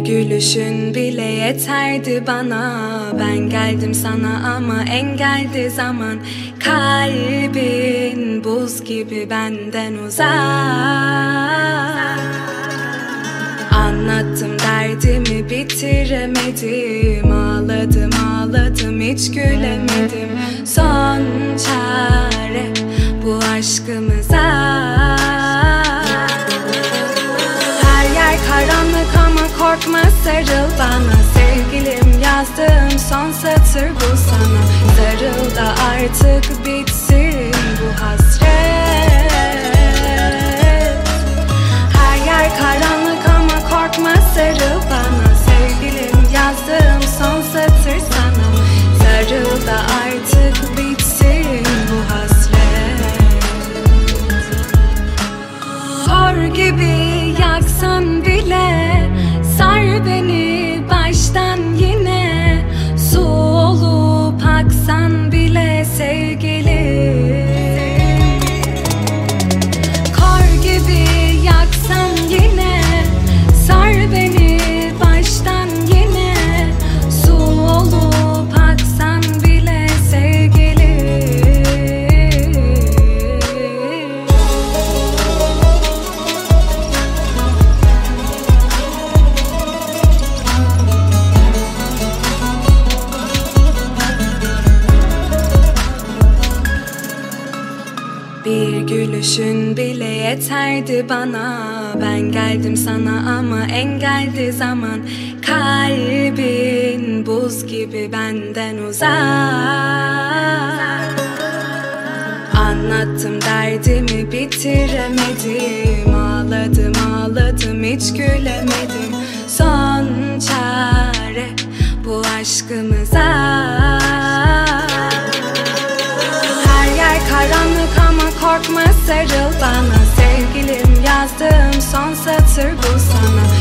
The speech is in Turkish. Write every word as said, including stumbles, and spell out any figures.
gülüşün bile yeterdi bana. Ben geldim sana ama engeldi zaman. Kalbin buz gibi benden uzak. Anlattım derdimi bitiremedim. Ağladım ağladım hiç gülemedim. Son çare bu aşkımıza. Karanlık ama korkma sarıl bana. Sevgilim yazdığım son satır bu sana. Sarıl da artık bitsin bu hasret. Her yer karanlık ama korkma sarıl bana. Sevgilim yazdığım son satır sana. Sarıl da artık bitsin bu hasret. Kor gibi yaksan bile sar beni baştan yine. Su olup aksan bile sevgilim. Kor gibi yaksan yine sar beni baştan yine. Su olup aksan bile sevgilim. Bir gülüşün bile yeterdi bana. Ben geldim sana ama engeldi zaman. Kalbin buz gibi benden uzak. Anlattım derdimi bitiremedim. Ağladım ağladım hiç gülemedim. Son çare bu aşkımıza. Karanlık ama korkma sarıl bana. Sevgilim yazdığım son satır bu sana.